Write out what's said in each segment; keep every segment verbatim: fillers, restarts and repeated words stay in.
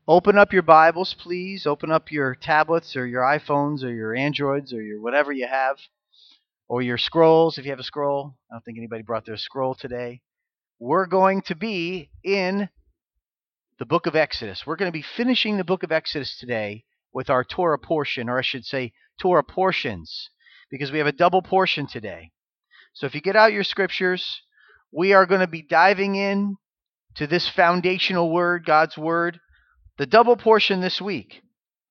Open up your Bibles, please. Open up your tablets or your iPhones or your Androids or your whatever you have, or your scrolls if you have a scroll. I don't think anybody brought their scroll today. We're going to be in the book of Exodus. We're going to be finishing the book of Exodus today with our Torah portion, or I should say Torah portions, because we have a double portion today. So if you get out your scriptures, we are going to be diving in to this foundational word, God's word. The double portion this week,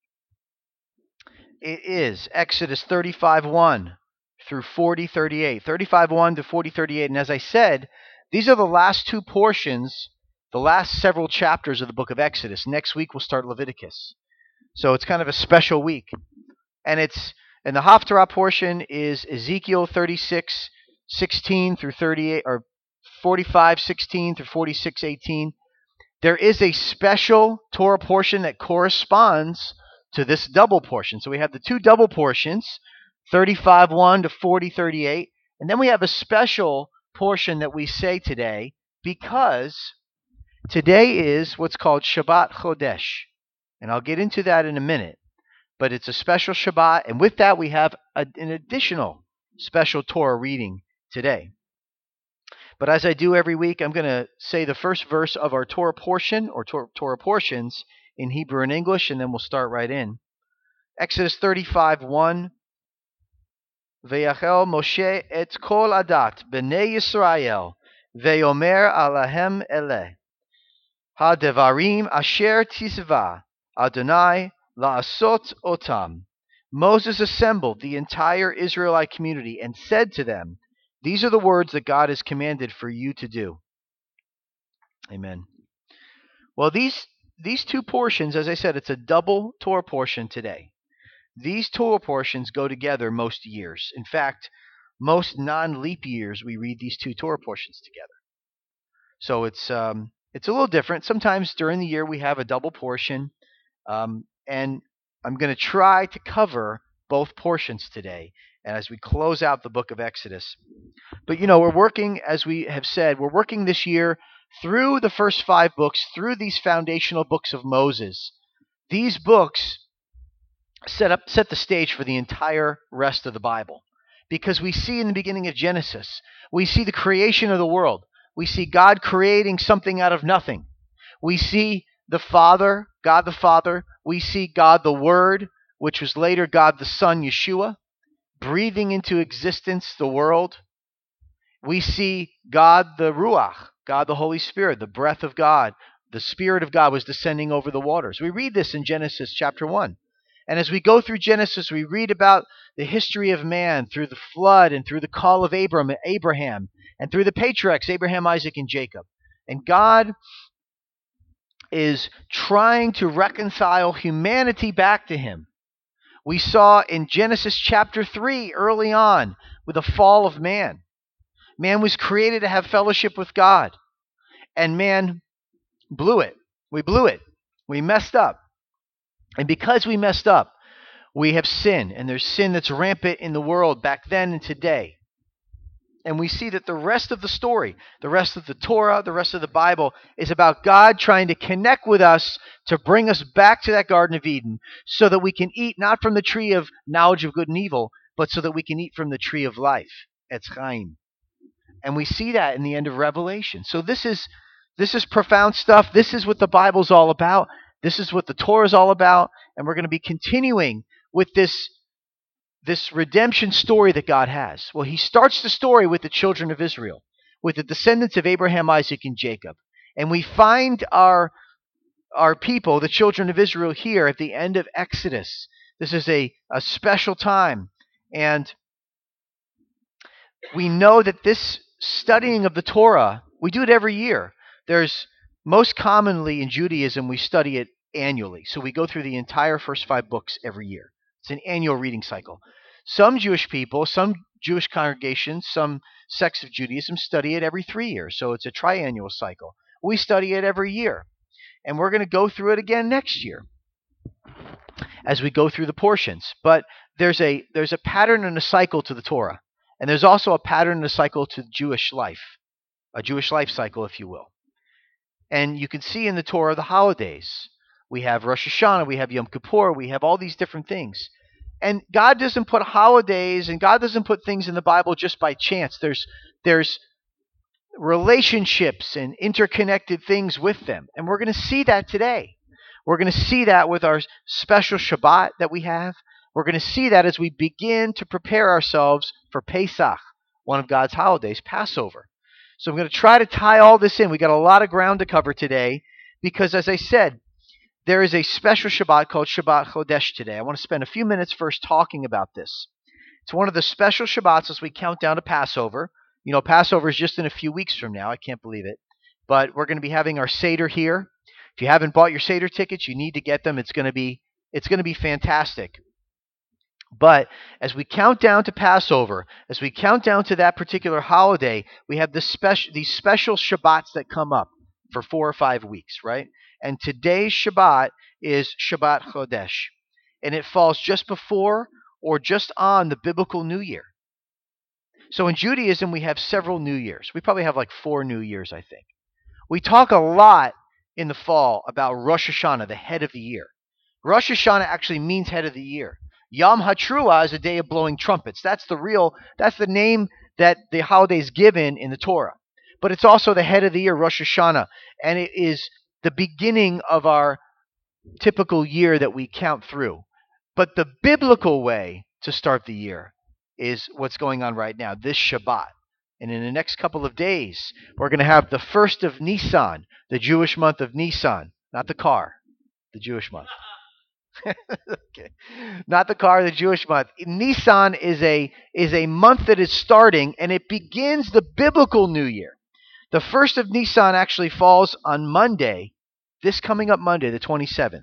it is Exodus thirty-five one through forty thirty-eight. thirty-five one to forty thirty-eight. And as I said, these are the last two portions, the last several chapters of the book of Exodus. Next week we'll start Leviticus. So it's kind of a special week. And it's and the Haftarah portion is Ezekiel thirty-six sixteen through thirty-eight, or forty-five sixteen through forty-six eighteen. There is a special Torah portion that corresponds to this double portion. So we have the two double portions, thirty-five one to forty thirty-eight. And then we have a special portion that we say today because today is what's called Shabbat Chodesh. And I'll get into that in a minute. But it's a special Shabbat. And with that, we have a, an additional special Torah reading today. But as I do every week, I'm going to say the first verse of our Torah portion, or Tor- Torah portions, in Hebrew and English, and then we'll start right in. Exodus thirty-five one. Vayachel Moshe et kol adat b'nei Yisrael, ve'omer alahem eleh. Ha-devarim asher tizva Adonai la'asot otam. Moses assembled the entire Israelite community and said to them, these are the words that God has commanded for you to do. Amen. Well, these these two portions, as I said, it's a double Torah portion today. These Torah portions go together most years. In fact, most non-leap years, we read these two Torah portions together. So it's um, it's a little different. Sometimes during the year, we have a double portion. Um, and I'm going to try to cover both portions today and as we close out the book of Exodus. But, you know, we're working, as we have said, we're working this year through the first five books, through these foundational books of Moses. These books set up set the stage for the entire rest of the Bible. Because we see in the beginning of Genesis, we see the creation of the world. We see God creating something out of nothing. We see the Father, God the Father. We see God the Word, which was later God the Son, Yeshua, breathing into existence the world. We see God the Ruach, God the Holy Spirit, the breath of God. The Spirit of God was descending over the waters. We read this in Genesis chapter one. And as we go through Genesis, we read about the history of man through the flood and through the call of Abram, Abraham, and through the patriarchs, Abraham, Isaac, and Jacob. And God is trying to reconcile humanity back to him. We saw in Genesis chapter three early on with the fall of man. Man was created to have fellowship with God. And man blew it. We blew it. We messed up. And because we messed up, we have sin. And there's sin that's rampant in the world back then and today. And we see that the rest of the story, the rest of the Torah, the rest of the Bible is about God trying to connect with us to bring us back to that Garden of Eden so that we can eat not from the tree of knowledge of good and evil, but so that we can eat from the tree of life, Etz Chaim. And we see that in the end of Revelation. So this is this is profound stuff. This is what the Bible's all about. This is what the Torah is all about. And we're going to be continuing with this This redemption story that God has. Well, he starts the story with the children of Israel, with the descendants of Abraham, Isaac, and Jacob. And we find our, our people, the children of Israel, here at the end of Exodus. This is a, a special time. And we know that this studying of the Torah, we do it every year. There's most commonly in Judaism, we study it annually. So we go through the entire first five books every year. It's an annual reading cycle. Some Jewish people, some Jewish congregations, some sects of Judaism study it every three years. So it's a triannual cycle. We study it every year. And we're going to go through it again next year as we go through the portions. But there's a there's a pattern and a cycle to the Torah. And there's also a pattern and a cycle to Jewish life, a Jewish life cycle, if you will. And you can see in the Torah the holidays. We have Rosh Hashanah. We have Yom Kippur. We have all these different things. And God doesn't put holidays and God doesn't put things in the Bible just by chance. There's there's relationships and interconnected things with them. And we're going to see that today. We're going to see that with our special Shabbat that we have. We're going to see that as we begin to prepare ourselves for Pesach, one of God's holidays, Passover. So I'm going to try to tie all this in. We got a lot of ground to cover today because, as I said, there is a special Shabbat called Shabbat Chodesh today. I want to spend a few minutes first talking about this. It's one of the special Shabbats as we count down to Passover. You know, Passover is just in a few weeks from now. I can't believe it. But we're going to be having our Seder here. If you haven't bought your Seder tickets, you need to get them. It's going to be it's going to be fantastic. But as we count down to Passover, as we count down to that particular holiday, we have this special these special Shabbats that come up for four or five weeks, right? And today's Shabbat is Shabbat Chodesh. And it falls just before or just on the biblical New Year. So in Judaism, we have several New Years. We probably have like four New Years, I think. We talk a lot in the fall about Rosh Hashanah, the head of the year. Rosh Hashanah actually means head of the year. Yom HaTruah is a day of blowing trumpets. That's the real, that's the name that the holiday is given in the Torah. But it's also the head of the year, Rosh Hashanah. And it is the beginning of our typical year that we count through. But the biblical way to start the year is what's going on right now, this Shabbat. And in the next couple of days, we're going to have the first of Nisan, the Jewish month of Nisan, not the car, the Jewish month. Okay. Not the car, the Jewish month. Nisan is a is a month that is starting, and it begins the biblical New Year. The first of Nisan actually falls on Monday, this coming up Monday, the twenty-seventh.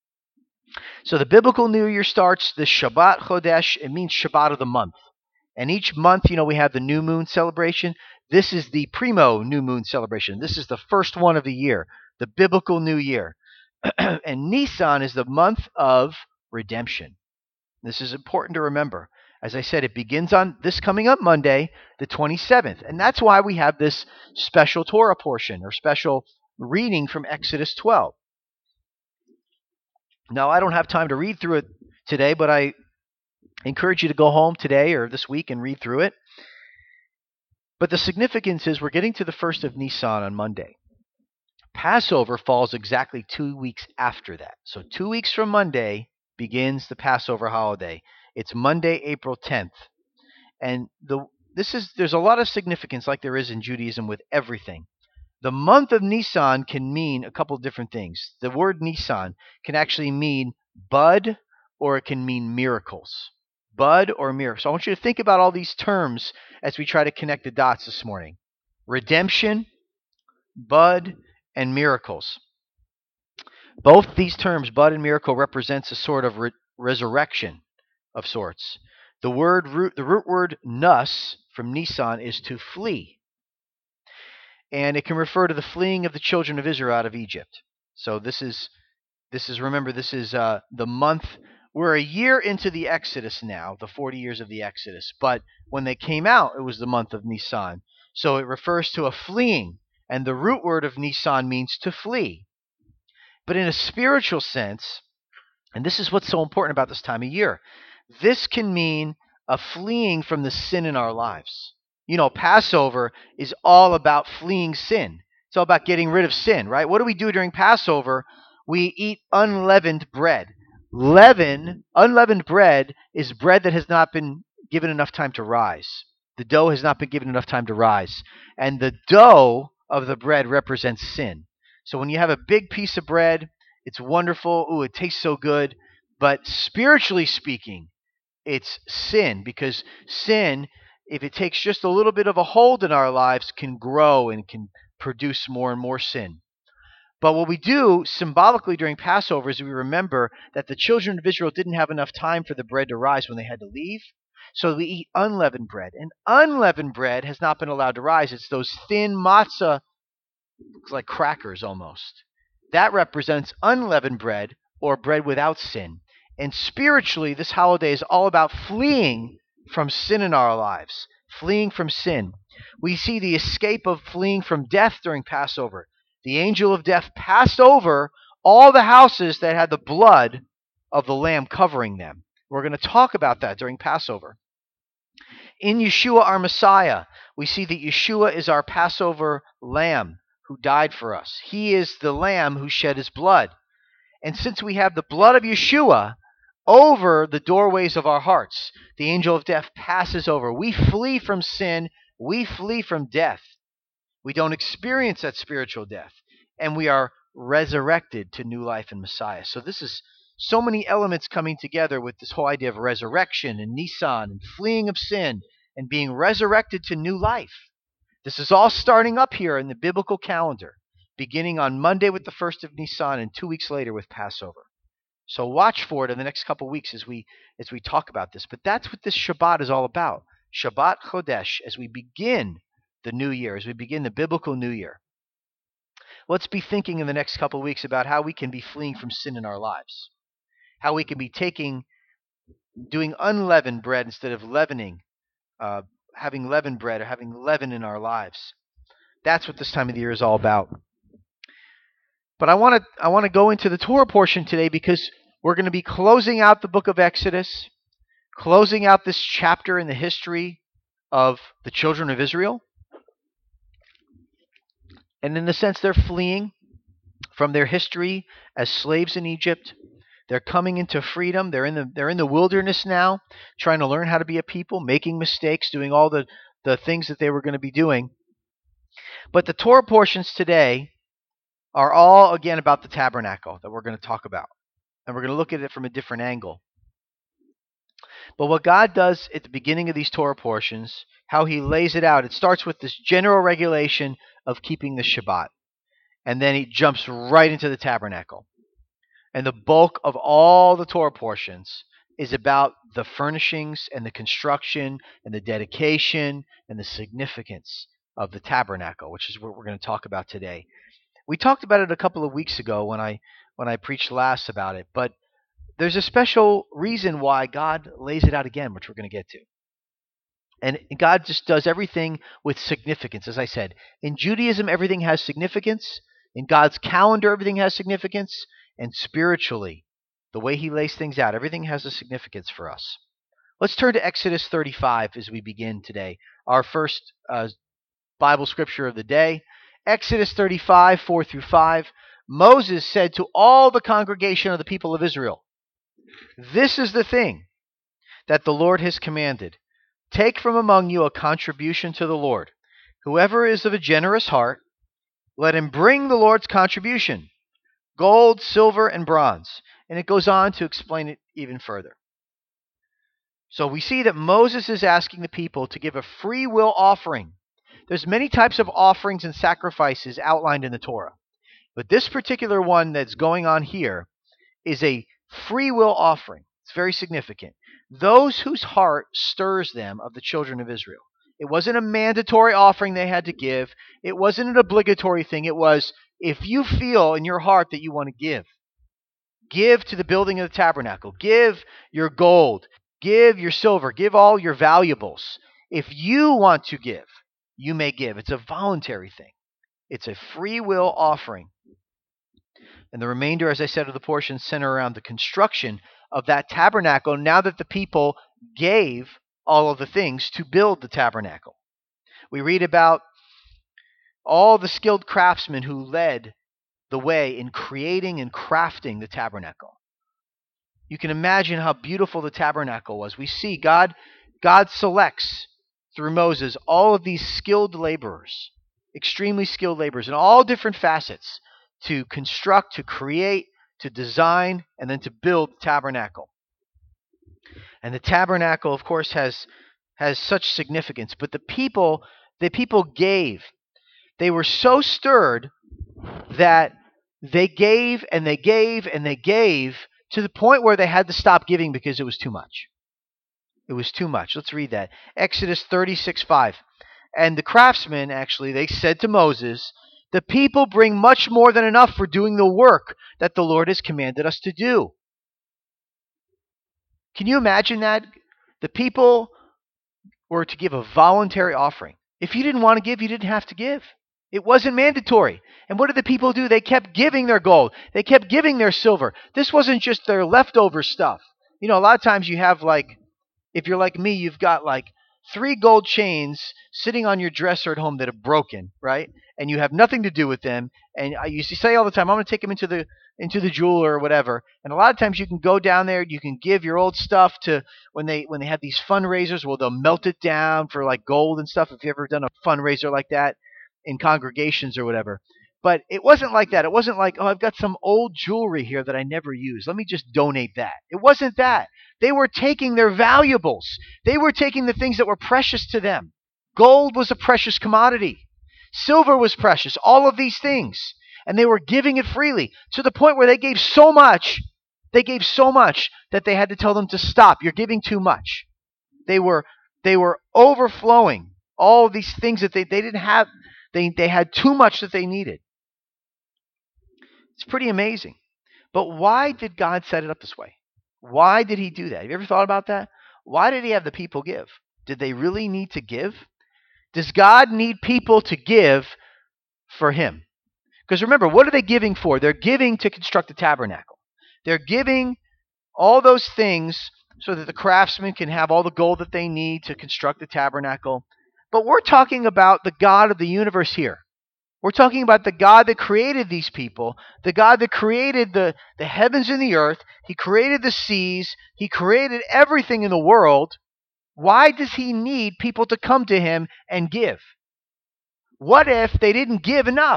So the biblical New Year starts the Shabbat Chodesh. It means Shabbat of the month. And each month, you know, we have the new moon celebration. This is the primo new moon celebration. This is the first one of the year, the biblical New Year. And Nisan is the month of redemption. This is important to remember. As I said, it begins on this coming up Monday, the twenty-seventh. And that's why we have this special Torah portion or special reading from Exodus twelve. Now, I don't have time to read through it today, but I encourage you to go home today or this week and read through it. But the significance is we're getting to the first of Nisan on Monday. Passover falls exactly two weeks after that. So two weeks from Monday begins the Passover holiday. It's Monday, April tenth. And the this is there's a lot of significance like there is in Judaism with everything. The month of Nisan can mean a couple different things. The word Nisan can actually mean bud or it can mean miracles. Bud or miracle. So I want you to think about all these terms as we try to connect the dots this morning. Redemption, bud, and miracles. Both these terms, bud and miracle, represents a sort of re- resurrection of sorts. The word root, the root word nus from Nisan is to flee. And it can refer to the fleeing of the children of Israel out of Egypt. So this is, this is remember, this is uh, the month. We're a year into the Exodus now, the forty years of the Exodus. But when they came out, it was the month of Nisan. So it refers to a fleeing. And the root word of Nisan means to flee. But in a spiritual sense, and this is what's so important about this time of year, this can mean a fleeing from the sin in our lives. You know, Passover is all about fleeing sin. It's all about getting rid of sin, right? What do we do during Passover? We eat unleavened bread. Leaven, unleavened bread is bread that has not been given enough time to rise. The dough has not been given enough time to rise. And the dough of the bread represents sin. So when you have a big piece of bread, it's wonderful. Ooh, it tastes so good. But spiritually speaking, it's sin, because sin, if it takes just a little bit of a hold in our lives, can grow and can produce more and more sin. But what we do symbolically during Passover is we remember that the children of Israel didn't have enough time for the bread to rise when they had to leave. So we eat unleavened bread. And unleavened bread has not been allowed to rise. It's those thin matzah, looks like crackers almost. That represents unleavened bread or bread without sin. And spiritually, this holiday is all about fleeing from sin in our lives. Fleeing from sin. We see the escape of fleeing from death during Passover. The angel of death passed over all the houses that had the blood of the lamb covering them. We're going to talk about that during Passover. In Yeshua, our Messiah, we see that Yeshua is our Passover lamb who died for us. He is the lamb who shed his blood. And since we have the blood of Yeshua over the doorways of our hearts, the angel of death passes over. We flee from sin. We flee from death. We don't experience that spiritual death. And we are resurrected to new life in Messiah. So this is so many elements coming together with this whole idea of resurrection and Nisan and fleeing of sin and being resurrected to new life. This is all starting up here in the biblical calendar, beginning on Monday with the first of Nisan and two weeks later with Passover. So watch for it in the next couple of weeks as we as we talk about this. But that's what this Shabbat is all about. Shabbat Chodesh, as we begin the new year, as we begin the biblical new year. Let's be thinking in the next couple of weeks about how we can be fleeing from sin in our lives. How we can be taking, doing unleavened bread instead of leavening, uh, having leavened bread or having leaven in our lives. That's what this time of the year is all about. But I want to I want to go into the Torah portion today because we're going to be closing out the book of Exodus, closing out this chapter in the history of the children of Israel. And in a sense, they're fleeing from their history as slaves in Egypt. They're coming into freedom. They're in the they're in the wilderness now, trying to learn how to be a people, making mistakes, doing all the, the things that they were going to be doing. But the Torah portions today are all, again, about the tabernacle that we're going to talk about. And we're going to look at it from a different angle. But what God does at the beginning of these Torah portions, how he lays it out, it starts with this general regulation of keeping the Shabbat. And then he jumps right into the tabernacle. And the bulk of all the Torah portions is about the furnishings and the construction and the dedication and the significance of the tabernacle, which is what we're going to talk about today. We talked about it a couple of weeks ago when I when I preached last about it, but there's a special reason why God lays it out again, which we're going to get to. And God just does everything with significance, as I said. In Judaism, everything has significance. In God's calendar, everything has significance. And spiritually, the way he lays things out, everything has a significance for us. Let's turn to Exodus thirty-five as we begin today, our first uh, Bible scripture of the day. Exodus thirty-five, four through five. Moses said to all the congregation of the people of Israel, "This is the thing that the Lord has commanded. Take from among you a contribution to the Lord. Whoever is of a generous heart, let him bring the Lord's contribution, gold, silver, and bronze." And it goes on to explain it even further. So we see that Moses is asking the people to give a free will offering. There's many types of offerings and sacrifices outlined in the Torah. But this particular one that's going on here is a free will offering. It's very significant. Those whose heart stirs them of the children of Israel. It wasn't a mandatory offering they had to give. It wasn't an obligatory thing. It was, if you feel in your heart that you want to give, give to the building of the tabernacle. Give your gold. Give your silver. Give all your valuables. If you want to give, you may give. It's a voluntary thing. It's a free will offering. And the remainder, as I said, of the portions center around the construction of that tabernacle now that the people gave all of the things to build the tabernacle. We read about all the skilled craftsmen who led the way in creating and crafting the tabernacle. You can imagine how beautiful the tabernacle was. We see God, God selects through Moses all of these skilled laborers, extremely skilled laborers in all different facets to construct, to create, to design, and then to build the tabernacle. And the tabernacle, of course, has has such significance. But the people, the people gave. They were so stirred that they gave and they gave and they gave to the point where they had to stop giving because it was too much. It was too much. Let's read that. Exodus thirty-six, five. And the craftsmen, actually, they said to Moses, "The people bring much more than enough for doing the work that the Lord has commanded us to do." Can you imagine that? The people were to give a voluntary offering. If you didn't want to give, you didn't have to give. It wasn't mandatory. And what did the people do? They kept giving their gold. They kept giving their silver. This wasn't just their leftover stuff. You know, a lot of times you have like, if you're like me, you've got like three gold chains sitting on your dresser at home that are broken, right? And you have nothing to do with them. And you say all the time, I'm going to take them into the into the jeweler or whatever. And a lot of times you can go down there, you can give your old stuff to when they when they have these fundraisers, well, they'll melt it down for like gold and stuff. If you've ever done a fundraiser like that in congregations or whatever. But it wasn't like that. It wasn't like, oh, I've got some old jewelry here that I never use. Let me just donate that. It wasn't that. They were taking their valuables. They were taking the things that were precious to them. Gold was a precious commodity. Silver was precious. All of these things. And they were giving it freely to the point where they gave so much, they gave so much that they had to tell them to stop. You're giving too much. They were they were overflowing all of these things that they, they didn't have. They, they had too much that they needed. It's pretty amazing. But why did God set it up this way? Why did he do that? Have you ever thought about that? Why did he have the people give? Did they really need to give? Does God need people to give for him? Because remember, what are they giving for? They're giving to construct the tabernacle. They're giving all those things so that the craftsmen can have all the gold that they need to construct the tabernacle. But we're talking about the God of the universe here. We're talking about the God that created these people, the God that created the, the heavens and the earth. He created the seas. He created everything in the world. Why does he need people to come to him and give? What if they didn't give enough?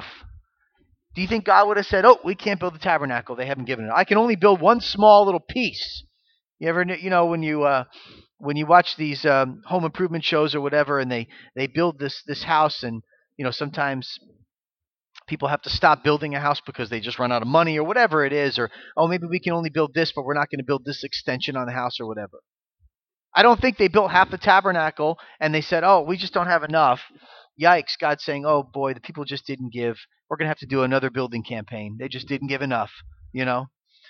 Do you think God would have said, oh, we can't build the tabernacle. They haven't given it. I can only build one small little piece. You ever, you know, when you uh, when you watch these um, home improvement shows or whatever, and they, they build this this house, and you know sometimes people have to stop building a house because they just run out of money or whatever it is, or oh, maybe we can only build this, but we're not going to build this extension on the house or whatever. I don't think they built half the tabernacle and they said, oh, we just don't have enough. Yikes, God's saying, oh boy, the people just didn't give. We're going to have to do another building campaign. They just didn't give enough, you know.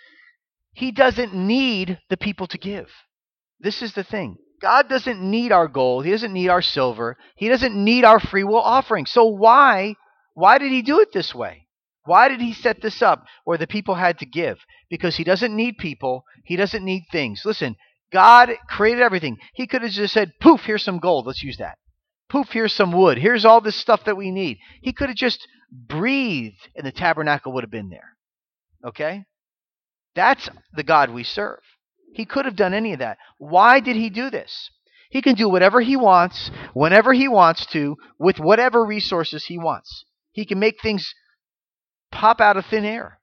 He doesn't need the people to give. This is the thing. God doesn't need our gold. He doesn't need our silver. He doesn't need our free will offering. So why, why did he do it this way? Why did he set this up where the people had to give? Because he doesn't need people. He doesn't need things. Listen, God created everything. He could have just said, poof, here's some gold. Let's use that. Poof, here's some wood. Here's all this stuff that we need. He could have just breathed and the tabernacle would have been there. Okay? That's the God we serve. He could have done any of that. Why did he do this? He can do whatever he wants, whenever he wants to, with whatever resources he wants. He can make things pop out of thin air.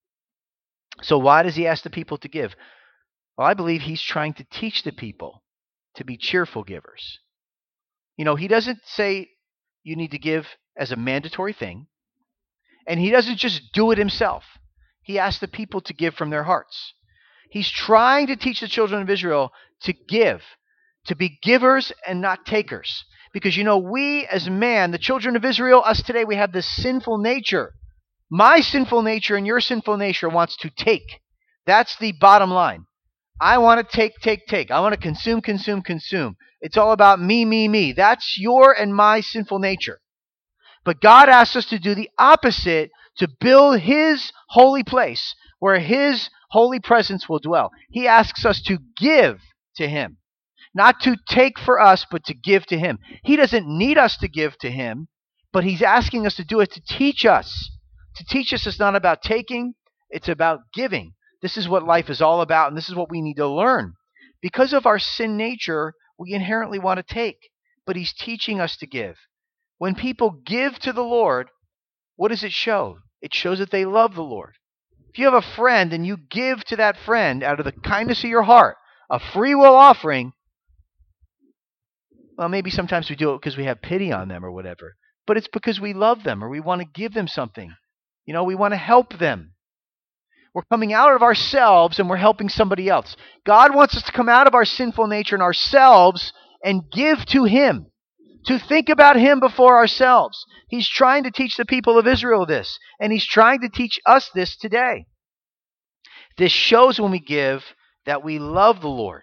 So why does he ask the people to give? Well, I believe he's trying to teach the people to be cheerful givers. You know, he doesn't say you need to give as a mandatory thing, and he doesn't just do it himself. He asks the people to give from their hearts. He's trying to teach the children of Israel to give, to be givers and not takers. Because, you know, we as man, the children of Israel, us today, we have this sinful nature. My sinful nature and your sinful nature wants to take. That's the bottom line. I want to take, take, take. I want to consume, consume, consume. It's all about me, me, me. That's your and my sinful nature. But God asks us to do the opposite, to build his holy place where his holy presence will dwell. He asks us to give to him. Not to take for us, but to give to him. He doesn't need us to give to him, but he's asking us to do it to teach us. To teach us is not about taking, it's about giving. This is what life is all about, and this is what we need to learn. Because of our sin nature, we inherently want to take, but he's teaching us to give. When people give to the Lord, what does it show? It shows that they love the Lord. If you have a friend and you give to that friend out of the kindness of your heart, a free will offering, well, maybe sometimes we do it because we have pity on them or whatever, but it's because we love them or we want to give them something. You know, we want to help them. We're coming out of ourselves and we're helping somebody else. God wants us to come out of our sinful nature and ourselves and give to him, to think about him before ourselves. He's trying to teach the people of Israel this, and he's trying to teach us this today. This shows when we give that we love the Lord.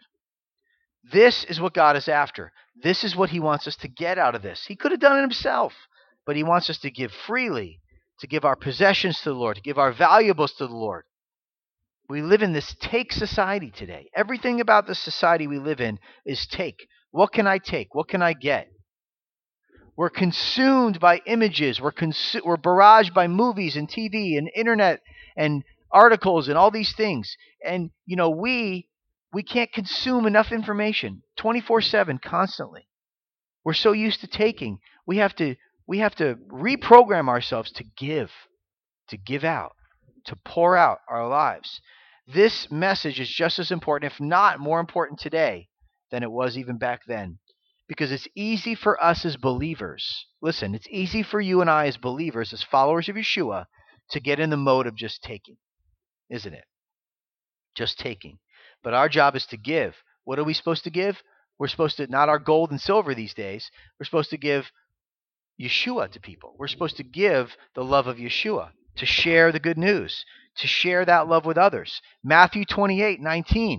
This is what God is after. This is what he wants us to get out of this. He could have done it himself. but he wants us to give freely, to give our possessions to the Lord, to give our valuables to the Lord. We live in this take society today. Everything about the society we live in is take. What can I take? What can I get? We're consumed by images. We're, consu- we're barraged by movies and T V and internet and articles and all these things. And, you know, we we can't consume enough information twenty-four seven constantly. We're so used to taking. We have to we have to reprogram ourselves to give, to give out, to pour out our lives. This message is just as important, if not more important today than it was even back then. Because it's easy for us as believers, listen, it's easy for you and I as believers, as followers of Yeshua, to get in the mode of just taking, isn't it? Just taking. But our job is to give. What are we supposed to give? We're supposed to, not our gold and silver these days, we're supposed to give Yeshua to people. We're supposed to give the love of Yeshua, to share the good news, to share that love with others. Matthew twenty-eight nineteen.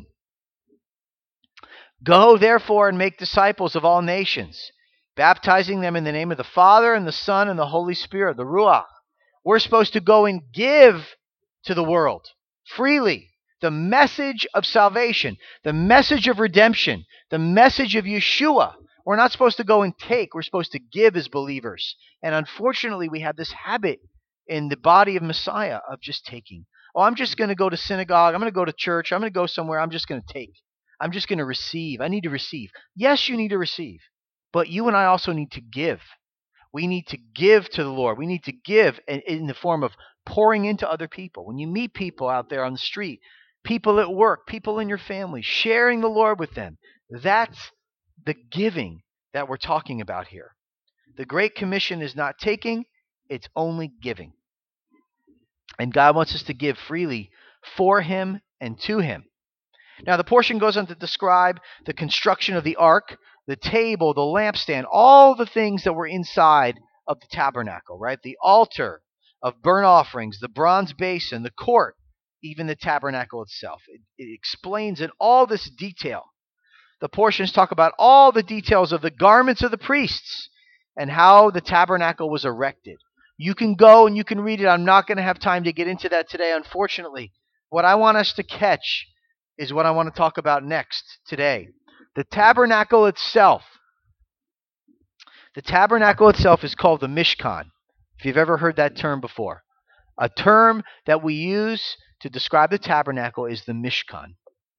Go, therefore, and make disciples of all nations, baptizing them in the name of the Father and the Son and the Holy Spirit, the Ruach. We're supposed to go and give to the world freely the message of salvation, the message of redemption, the message of Yeshua. We're not supposed to go and take. We're supposed to give as believers. And unfortunately, we have this habit in the body of Messiah of just taking. Oh, I'm just going to go to synagogue. I'm going to go to church. I'm going to go somewhere. I'm just going to take. I'm just going to receive. I need to receive. Yes, you need to receive. But you and I also need to give. We need to give to the Lord. We need to give in, in the form of pouring into other people. When you meet people out there on the street, people at work, people in your family, sharing the Lord with them, that's the giving that we're talking about here. The Great Commission is not taking, it's only giving. And God wants us to give freely for Him and to Him. Now, the portion goes on to describe the construction of the ark, the table, the lampstand, all the things that were inside of the tabernacle, right? The altar of burnt offerings, the bronze basin, the court, even the tabernacle itself. It, it explains in all this detail. The portions talk about all the details of the garments of the priests and how the tabernacle was erected. You can go and you can read it. I'm not going to have time to get into that today, unfortunately. What I want us to catch is what I want to talk about next today. The tabernacle itself. The tabernacle itself is called the Mishkan, if you've ever heard that term before. A term that we use to describe the tabernacle is the Mishkan.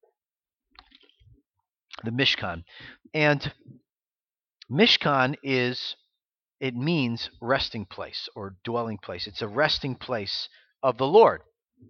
The Mishkan. And Mishkan is, it means resting place or dwelling place. It's a resting place of the Lord.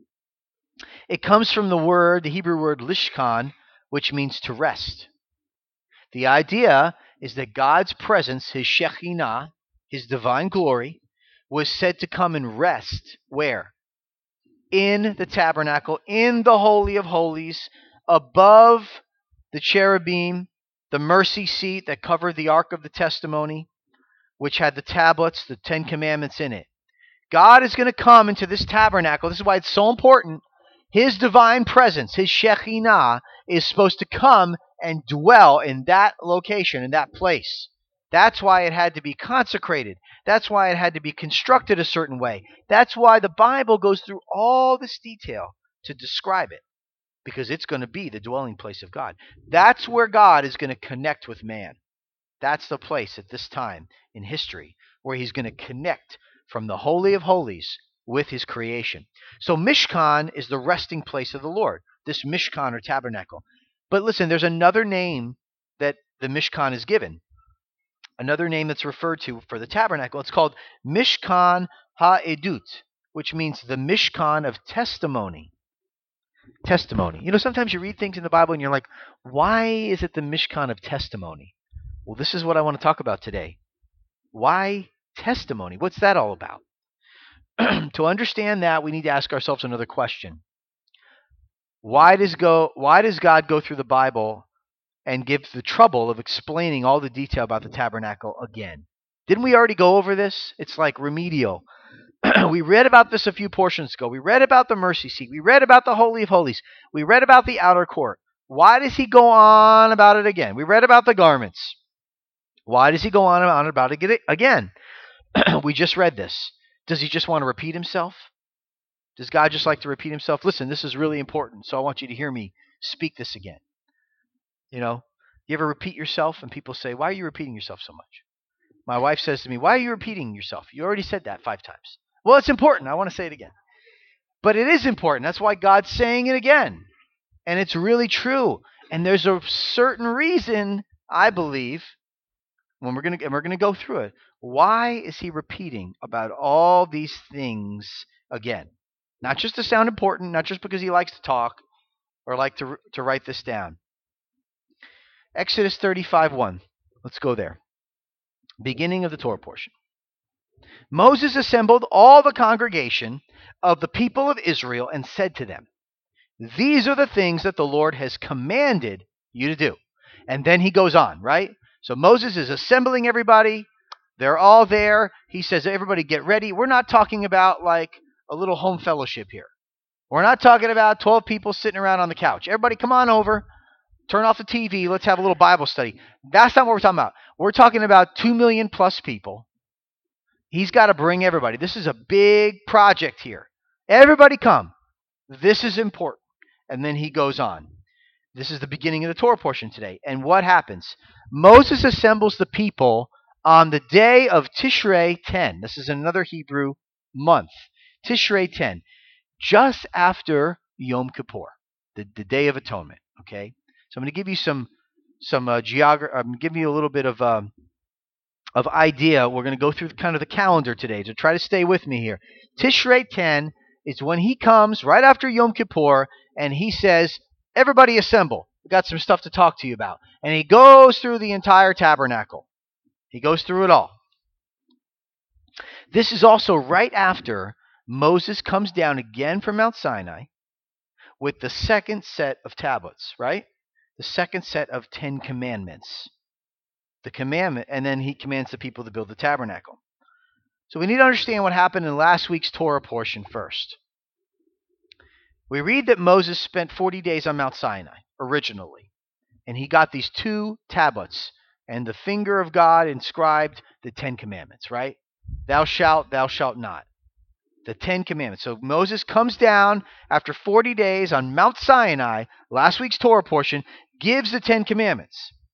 It comes from the word, the Hebrew word lishkan, which means to rest. The idea is that God's presence, His Shekhinah, His divine glory, was said to come and rest where? In the tabernacle, in the Holy of Holies, above the cherubim, the mercy seat that covered the Ark of the Testimony, which had the tablets, the Ten Commandments in it. God is going to come into this tabernacle. This is why it's so important. His divine presence, His Shekhinah, is supposed to come and dwell in that location, in that place. That's why it had to be consecrated. That's why it had to be constructed a certain way. That's why the Bible goes through all this detail to describe it, because it's going to be the dwelling place of God. That's where God is going to connect with man. That's the place at this time in history where He's going to connect from the Holy of Holies with His creation. So Mishkan is the resting place of the Lord, this Mishkan or tabernacle. But listen, there's another name that the Mishkan is given. Another name that's referred to for the tabernacle. It's called Mishkan HaEdut, which means the Mishkan of testimony. Testimony. You know, sometimes you read things in the Bible and you're like, why is it the Mishkan of testimony? Well, this is what I want to talk about today. Why testimony? What's that all about? To understand that, we need to ask ourselves another question. Why does go? Why does God go through the Bible and give the trouble of explaining all the detail about the tabernacle again? Didn't we already go over this? It's like remedial. We read about this a few portions ago. We read about the mercy seat. We read about the Holy of Holies. We read about the outer court. Why does He go on about it again? We read about the garments. Why does He go on and on about it again? We just read this. Does he just want to repeat himself? Does God just like to repeat himself? Listen, this is really important, so I want you to hear me speak this again. You know, you ever repeat yourself and people say, why are you repeating yourself so much? My wife says to me, why are you repeating yourself? You already said that five times. Well, it's important. I want to say it again. But it is important. That's why God's saying it again. And it's really true. And there's a certain reason, I believe, when we're going to we're going to go through it. Why is he repeating about all these things again? Not just to sound important, not just because he likes to talk or like to to write this down. Exodus thirty-five one. Let's go there. Beginning of the Torah portion. Moses assembled all the congregation of the people of Israel and said to them, these are the things that the Lord has commanded you to do. And then he goes on, right? So Moses is assembling everybody. They're all there. He says, everybody get ready. We're not talking about like a little home fellowship here. We're not talking about twelve people sitting around on the couch. Everybody come on over. Turn off the T V. Let's have a little Bible study. That's not what we're talking about. We're talking about two million plus people. He's got to bring everybody. This is a big project here. Everybody come. This is important. And then he goes on. This is the beginning of the Torah portion today. And what happens? Moses assembles the people on the day of Tishrei ten. This is another Hebrew month. Tishrei ten. Just after Yom Kippur, the, the Day of Atonement. Okay? So I'm going to give you some some uh, geography. I'm giving you a little bit of um, of idea. We're going to go through kind of the calendar today, so try to stay with me here. Tishrei ten is when he comes right after Yom Kippur, and he says, everybody assemble. We've got some stuff to talk to you about. And he goes through the entire tabernacle. He goes through it all. This is also right after Moses comes down again from Mount Sinai with the second set of tablets, right? The second set of Ten Commandments. The commandment, and then he commands the people to build the tabernacle. So we need to understand what happened in last week's Torah portion first. We read that Moses spent forty days on Mount Sinai originally, and he got these two tablets, and the finger of God inscribed the Ten Commandments, right? Thou shalt, thou shalt not. The Ten Commandments. So Moses comes down after forty days on Mount Sinai, last week's Torah portion, gives the Ten Commandments.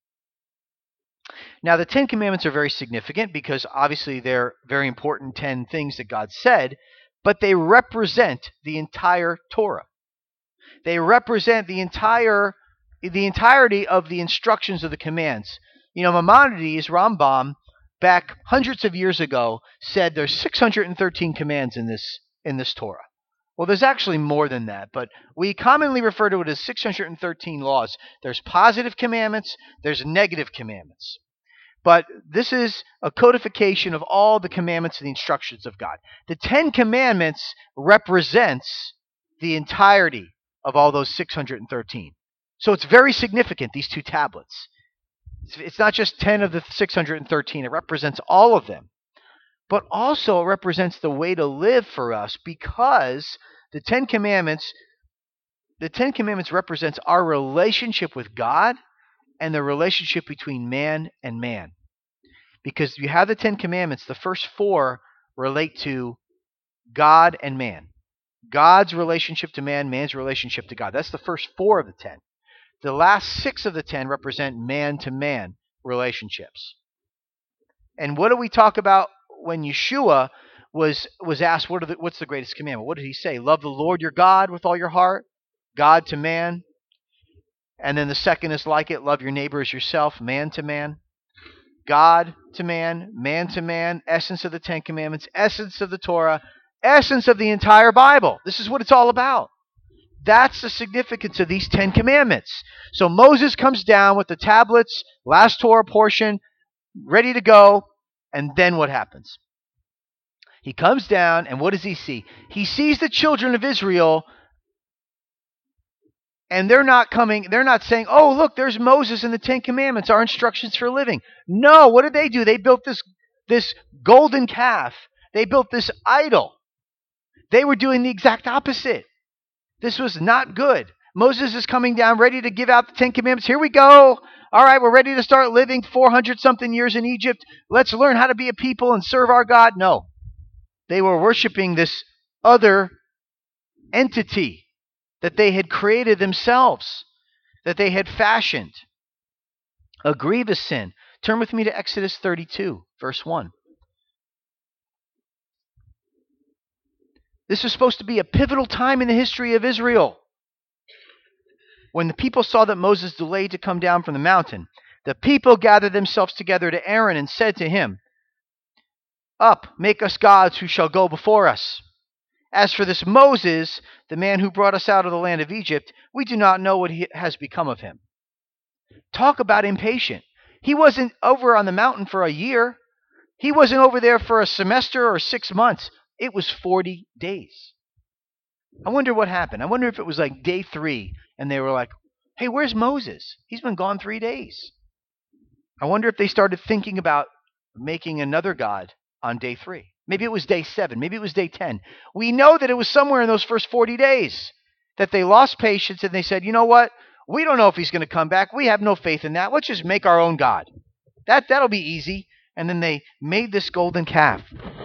Now, the Ten Commandments are very significant because obviously they're very important ten things that God said, but they represent the entire Torah. They represent the entire the entirety of the instructions of the commands. You know, Maimonides, Rambam, back hundreds of years ago, said there's six hundred thirteen commands in this in this Torah. Well, there's actually more than that, but we commonly refer to it as six hundred thirteen laws. There's positive commandments, there's negative commandments. But this is a codification of all the commandments and the instructions of God. The Ten Commandments represents the entirety of all those six hundred thirteen. So it's very significant, these two tablets. It's not just ten of the six hundred thirteen. It represents all of them. But also it represents the way to live for us, because the Ten Commandments, the Ten Commandments represents our relationship with God and the relationship between man and man. Because you have the Ten Commandments, the first four relate to God and man. God's relationship to man, man's relationship to God. That's the first four of the ten. The last six of the ten represent man-to-man relationships. And what do we talk about when Yeshua was was asked, what are the, what's the greatest commandment? What did he say? Love the Lord your God with all your heart, God to man. And then the second is like it, love your neighbor as yourself, man to man. God to man, man to man, essence of the Ten Commandments, essence of the Torah, essence of the entire Bible. This is what it's all about. That's the significance of these Ten Commandments. So Moses comes down with the tablets, last Torah portion, ready to go, and then what happens? He comes down, and what does he see? He sees the children of Israel, and they're not coming, they're not saying, oh, look, there's Moses and the Ten Commandments, our instructions for living. No, what did they do? They built this, this golden calf. They built this idol. They were doing the exact opposite. This was not good. Moses is coming down, ready to give out the Ten Commandments. Here we go. All right, we're ready to start living four hundred something years in Egypt. Let's learn how to be a people and serve our God. No. They were worshiping this other entity that they had created themselves, that they had fashioned. A grievous sin. Turn with me to Exodus thirty-two, verse one. This was supposed to be a pivotal time in the history of Israel. When the people saw that Moses delayed to come down from the mountain, the people gathered themselves together to Aaron and said to him, "Up, make us gods who shall go before us. As for this Moses, the man who brought us out of the land of Egypt, we do not know what he has become of him." Talk about impatient. He wasn't over on the mountain for a year. He wasn't over there for a semester or six months. It was forty days. I wonder what happened. I wonder if it was like day three and they were like, "Hey, where's Moses? He's been gone three days." I wonder if they started thinking about making another god on day three. Maybe it was day seven. Maybe it was day ten. We know that it was somewhere in those first forty days that they lost patience and they said, "You know what? We don't know if he's going to come back. We have no faith in that. Let's just make our own god. That, that'll be easy." And then they made this golden calf.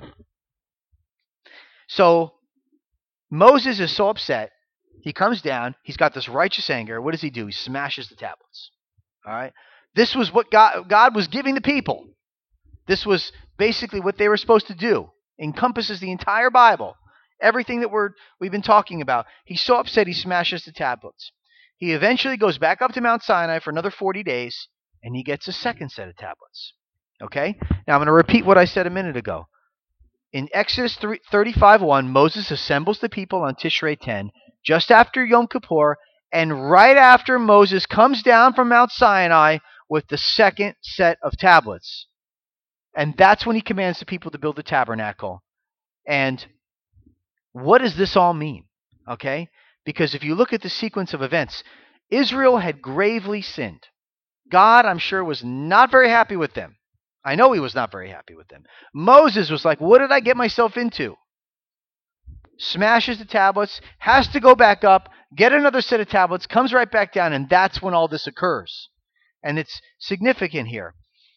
So Moses is so upset. He comes down. He's got this righteous anger. What does he do? He smashes the tablets. All right. This was what God, God was giving the people. This was basically what they were supposed to do. Encompasses the entire Bible. Everything that we're, we've been talking about. He's so upset he smashes the tablets. He eventually goes back up to Mount Sinai for another forty days, and he gets a second set of tablets. Okay? Now I'm going to repeat what I said a minute ago. In Exodus thirty-five one, Moses assembles the people on Tishrei ten, just after Yom Kippur, and right after Moses comes down from Mount Sinai with the second set of tablets. And that's when he commands the people to build the tabernacle. And what does this all mean? Okay? Because if you look at the sequence of events, Israel had gravely sinned. God, I'm sure, was not very happy with them. I know he was not very happy with them. Moses was like, what did I get myself into? Smashes the tablets, has to go back up, get another set of tablets, comes right back down, and that's when all this occurs. And it's significant here.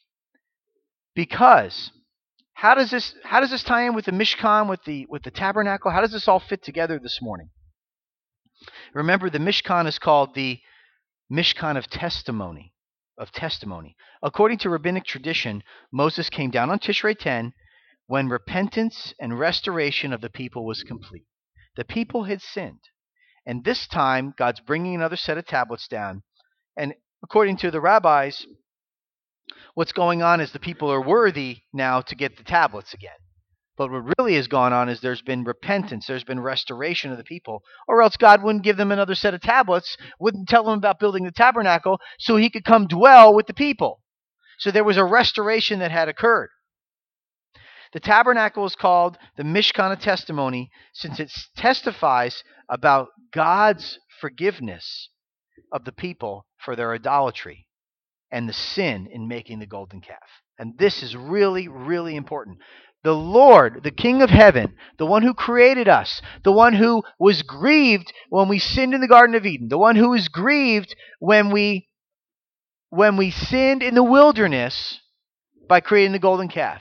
Because how does this how does this tie in with the Mishkan, with the with the tabernacle? How does this all fit together this morning? Remember, the Mishkan is called the Mishkan of testimony. Of testimony. According to rabbinic tradition, Moses came down on Tishrei ten when repentance and restoration of the people was complete. The people had sinned. And this time, God's bringing another set of tablets down. And according to the rabbis, what's going on is the people are worthy now to get the tablets again. But what really has gone on is there's been repentance, there's been restoration of the people, or else God wouldn't give them another set of tablets, wouldn't tell them about building the tabernacle, so he could come dwell with the people. So there was a restoration that had occurred. The tabernacle is called the Mishkan of Testimony, since it testifies about God's forgiveness of the people for their idolatry and the sin in making the golden calf. And this is really, really important. The Lord, the King of heaven, the one who created us, the one who was grieved when we sinned in the Garden of Eden, the one who was grieved when we, when we sinned in the wilderness by creating the golden calf.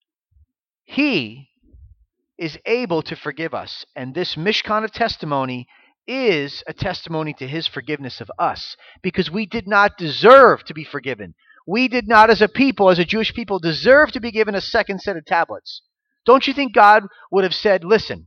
He is able to forgive us. And this Mishkan of testimony is a testimony to his forgiveness of us, because we did not deserve to be forgiven. We did not, as a people, as a Jewish people, deserve to be given a second set of tablets. Don't you think God would have said, listen,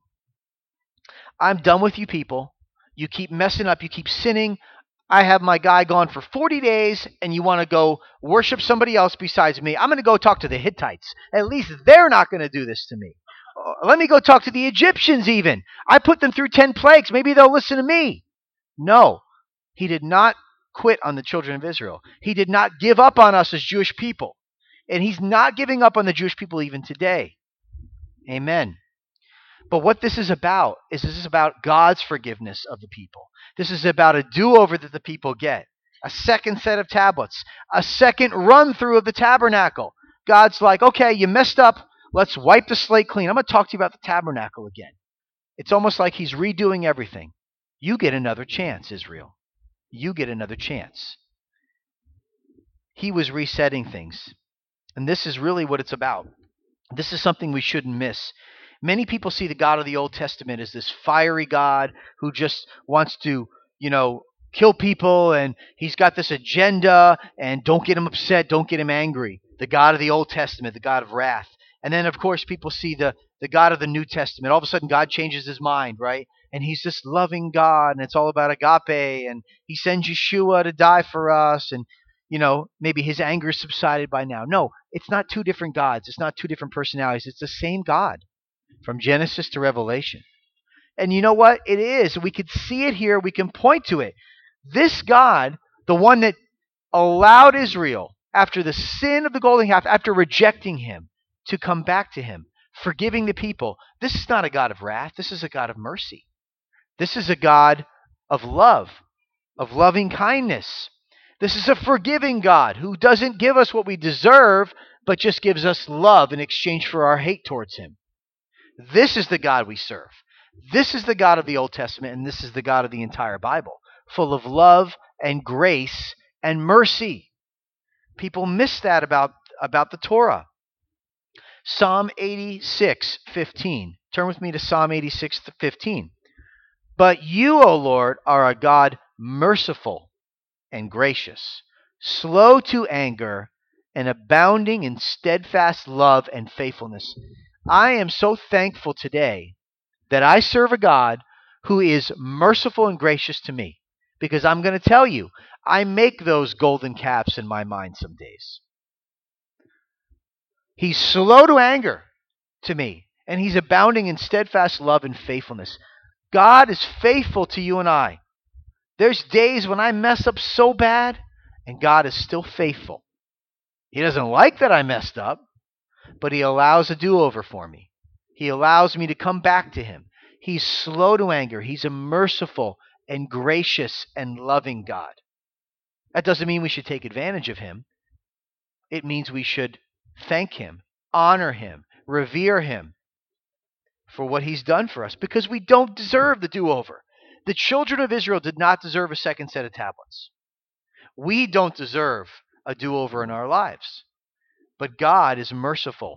I'm done with you people. You keep messing up. You keep sinning. I have my guy gone for forty days, and you want to go worship somebody else besides me. I'm going to go talk to the Hittites. At least they're not going to do this to me. Let me go talk to the Egyptians even. I put them through ten plagues. Maybe they'll listen to me. No, he did not quit on the children of Israel. He did not give up on us as Jewish people. And he's not giving up on the Jewish people even today. Amen. But what this is about is this is about God's forgiveness of the people. This is about a do-over that the people get. A second set of tablets. A second run-through of the tabernacle. God's like, okay, you messed up. Let's wipe the slate clean. I'm going to talk to you about the tabernacle again. It's almost like he's redoing everything. You get another chance, Israel. You get another chance. He was resetting things. And this is really what it's about. This is something we shouldn't miss. Many people see the God of the Old Testament as this fiery God who just wants to, you know, kill people, and he's got this agenda, and don't get him upset, don't get him angry. The God of the Old Testament, the God of wrath. And then, of course, people see the, the God of the New Testament. All of a sudden, God changes his mind, right? And he's this loving God, and it's all about agape, and he sends Yeshua to die for us, and, you know, maybe his anger subsided by now. No, it's not two different gods. It's not two different personalities. It's the same God from Genesis to Revelation. And you know what? It is. We can see it here. We can point to it. This God, the one that allowed Israel, after the sin of the golden calf, after rejecting him, to come back to him, forgiving the people. This is not a God of wrath. This is a God of mercy. This is a God of love, of loving kindness. This is a forgiving God who doesn't give us what we deserve, but just gives us love in exchange for our hate towards him. This is the God we serve. This is the God of the Old Testament, and this is the God of the entire Bible, full of love and grace and mercy. People miss that about, about the Torah. Psalm eighty-six fifteen. Turn with me to Psalm eighty-six fifteen. But you, O Lord, are a God merciful and gracious, slow to anger, and abounding in steadfast love and faithfulness. I am so thankful today that I serve a God who is merciful and gracious to me, because I'm going to tell you, I make those golden calves in my mind some days. He's slow to anger to me, and he's abounding in steadfast love and faithfulness. God is faithful to you and I. There's days when I mess up so bad, and God is still faithful. He doesn't like that I messed up, but he allows a do-over for me. He allows me to come back to him. He's slow to anger. He's a merciful and gracious and loving God. That doesn't mean we should take advantage of him. It means we should thank him, honor him, revere him for what he's done for us, because we don't deserve the do-over. The children of Israel did not deserve a second set of tablets. We don't deserve a do-over in our lives. But God is merciful.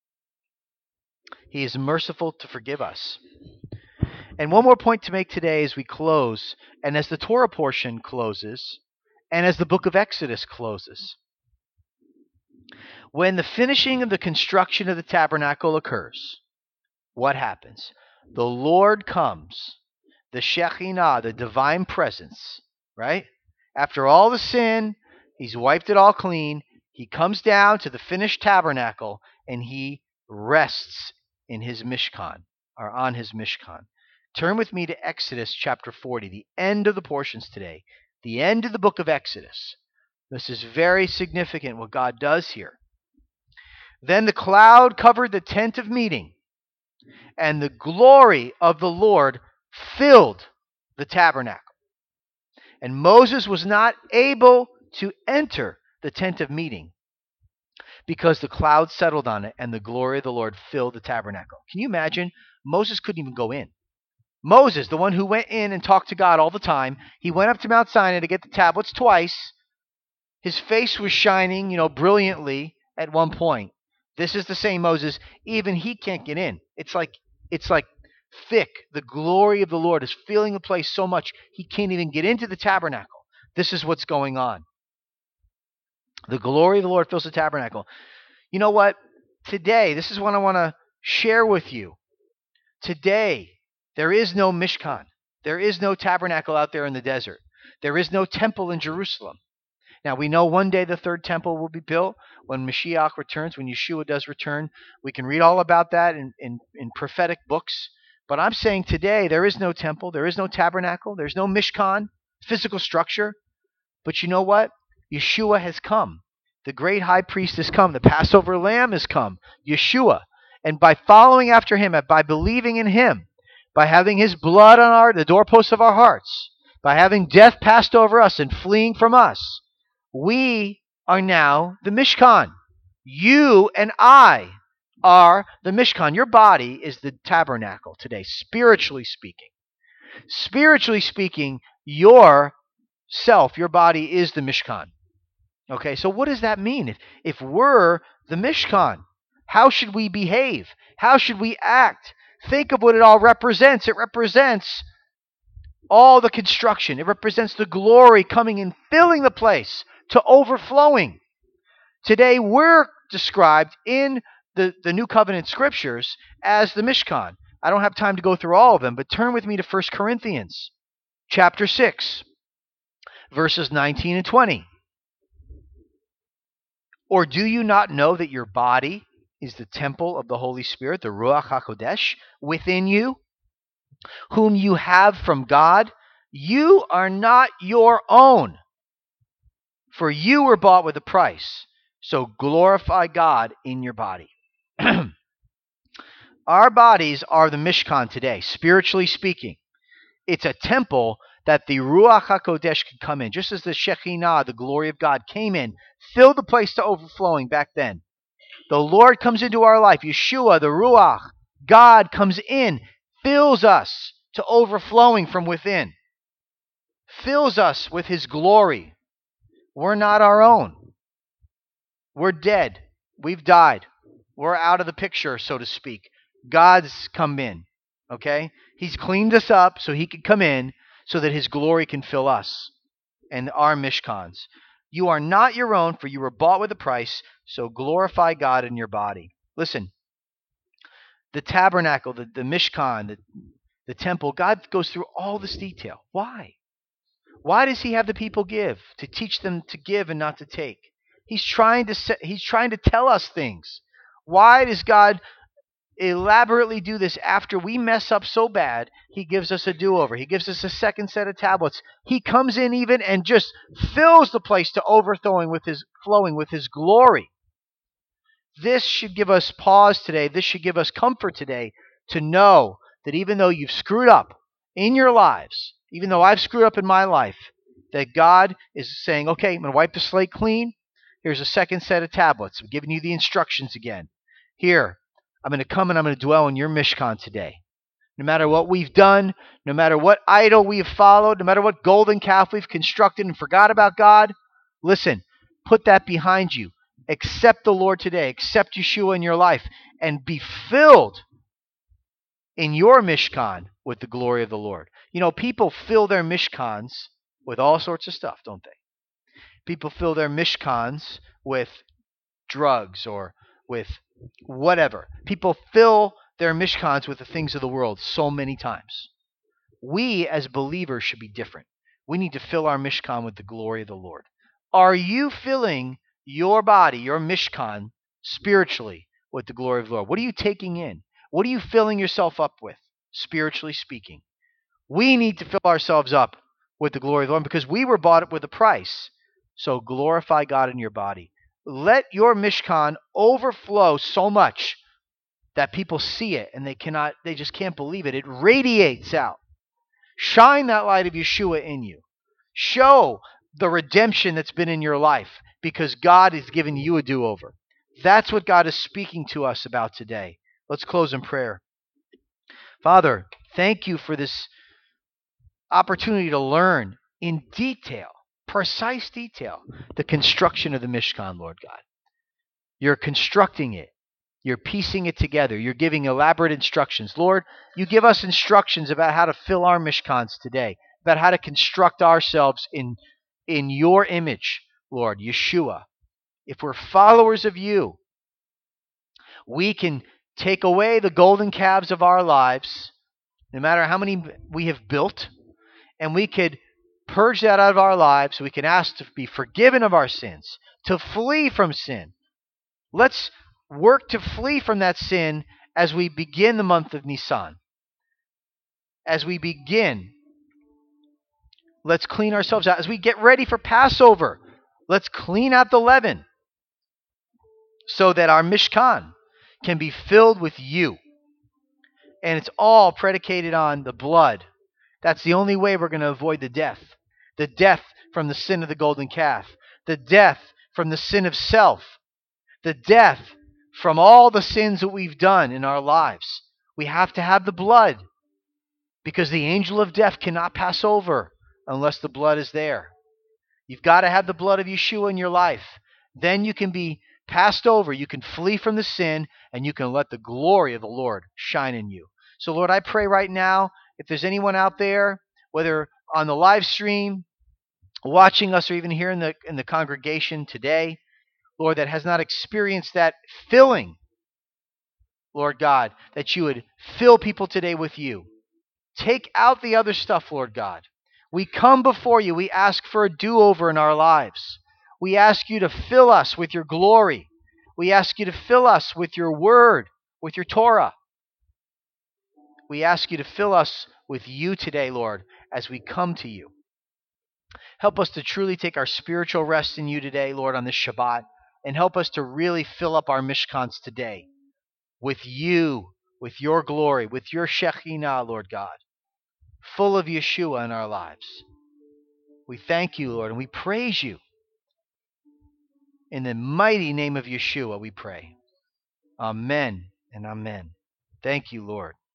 He is merciful to forgive us. And one more point to make today as we close, and as the Torah portion closes, and as the book of Exodus closes. When the finishing of the construction of the tabernacle occurs, what happens? The Lord comes, the Shekhinah, the divine presence, right? After all the sin, he's wiped it all clean. He comes down to the finished tabernacle, and he rests in his Mishkan, or on his Mishkan. Turn with me to Exodus chapter forty, the end of the portions today, the end of the book of Exodus. This is very significant what God does here. Then the cloud covered the tent of meeting, and the glory of the Lord filled the tabernacle. And Moses was not able to enter the tent of meeting because the cloud settled on it and the glory of the Lord filled the tabernacle. Can you imagine? Moses couldn't even go in. Moses, the one who went in and talked to God all the time, he went up to Mount Sinai to get the tablets twice. His face was shining, you know, brilliantly at one point. This is the same Moses. Even he can't get in. It's like it's like thick. The glory of the Lord is filling the place so much he can't even get into the tabernacle. This is what's going on. The glory of the Lord fills the tabernacle. You know what? Today, this is what I want to share with you. Today, there is no Mishkan. There is no tabernacle out there in the desert. There is no temple in Jerusalem. Now, we know one day the third temple will be built when Mashiach returns, when Yeshua does return. We can read all about that in, in, in prophetic books. But I'm saying today there is no temple, there is no tabernacle, there's no Mishkan, physical structure. But you know what? Yeshua has come. The great high priest has come. The Passover lamb has come. Yeshua. And by following after him, by believing in him, by having his blood on our the doorposts of our hearts, by having death passed over us and fleeing from us, we are now the Mishkan. You and I are the Mishkan. Your body is the tabernacle today, spiritually speaking. Spiritually speaking, your self, your body is the Mishkan. Okay, so what does that mean? If, if we're the Mishkan, how should we behave? How should we act? Think of what it all represents. It represents all the construction. It represents the glory coming and filling the place to overflowing. Today we're described in the, the New Covenant scriptures as the Mishkan. I don't have time to go through all of them, but turn with me to First Corinthians chapter six, verses nineteen and twenty. Or do you not know that your body is the temple of the Holy Spirit, the Ruach HaKodesh, within you, whom you have from God? You are not your own, for you were bought with a price. So glorify God in your body. Our bodies are the Mishkan today, spiritually speaking. It's a temple that the Ruach HaKodesh can come in. Just as the Shekhinah, the glory of God, came in, filled the place to overflowing back then. The Lord comes into our life. Yeshua, the Ruach, God comes in, fills us to overflowing from within. Fills us with His glory. We're not our own. We're dead. We've died. We're out of the picture, so to speak. God's come in. Okay? He's cleaned us up so He can come in so that His glory can fill us and our Mishkans. You are not your own, for you were bought with a price, so glorify God in your body. Listen, the tabernacle, the, the Mishkan, the, the temple, God goes through all this detail. Why? Why does He have the people give? To teach them to give and not to take. He's trying to set, He's trying to tell us things. Why does God elaborately do this after we mess up so bad? He gives us a do-over. He gives us a second set of tablets. He comes in even and just fills the place to overflowing with his flowing with His glory. This should give us pause today. This should give us comfort today to know that even though you've screwed up in your lives, even though I've screwed up in my life, that God is saying, okay, I'm going to wipe the slate clean. Here's a second set of tablets. I'm giving you the instructions again. Here, I'm going to come and I'm going to dwell in your Mishkan today. No matter what we've done, no matter what idol we've followed, no matter what golden calf we've constructed and forgot about God, listen, put that behind you. Accept the Lord today. Accept Yeshua in your life and be filled in your Mishkan with the glory of the Lord. You know, people fill their Mishkans with all sorts of stuff, don't they? People fill their Mishkans with drugs or with whatever. People fill their Mishkans with the things of the world so many times. We as believers should be different. We need to fill our Mishkan with the glory of the Lord. Are you filling your body, your Mishkan, spiritually with the glory of the Lord? What are you taking in? What are you filling yourself up with, spiritually speaking? We need to fill ourselves up with the glory of the Lord because we were bought with a price. So glorify God in your body. Let your Mishkan overflow so much that people see it and they cannot, they just can't believe it. It radiates out. Shine that light of Yeshua in you. Show the redemption that's been in your life because God has given you a do-over. That's what God is speaking to us about today. Let's close in prayer. Father, thank you for this opportunity to learn in detail, precise detail, the construction of the Mishkan, Lord God. You're constructing it. You're piecing it together. You're giving elaborate instructions. Lord, you give us instructions about how to fill our Mishkans today, about how to construct ourselves in, in your image, Lord, Yeshua. If we're followers of you, we can take away the golden calves of our lives, no matter how many we have built, and we could purge that out of our lives. We can ask to be forgiven of our sins, to flee from sin. Let's work to flee from that sin as we begin the month of Nisan. As we begin, let's clean ourselves out. As we get ready for Passover, let's clean out the leaven so that our Mishkan can be filled with you. And it's all predicated on the blood. That's the only way we're going to avoid the death. The death from the sin of the golden calf. The death from the sin of self. The death from all the sins that we've done in our lives. We have to have the blood because the angel of death cannot pass over unless the blood is there. You've got to have the blood of Yeshua in your life. Then you can be passed over. You can flee from the sin, and you can let the glory of the Lord shine in you. So, Lord, I pray right now, if there's anyone out there, whether on the live stream, watching us, or even here in the in the congregation today, Lord, that has not experienced that filling, Lord God, that you would fill people today with you. Take out the other stuff, Lord God. We come before you. We ask for a do-over in our lives. We ask you to fill us with your glory. We ask you to fill us with your word, with your Torah. We ask you to fill us with you today, Lord, as we come to you. Help us to truly take our spiritual rest in you today, Lord, on this Shabbat, and help us to really fill up our Mishkans today with you, with your glory, with your Shekhinah, Lord God, full of Yeshua in our lives. We thank you, Lord, and we praise you. In the mighty name of Yeshua, we pray. Amen and amen. Thank you, Lord.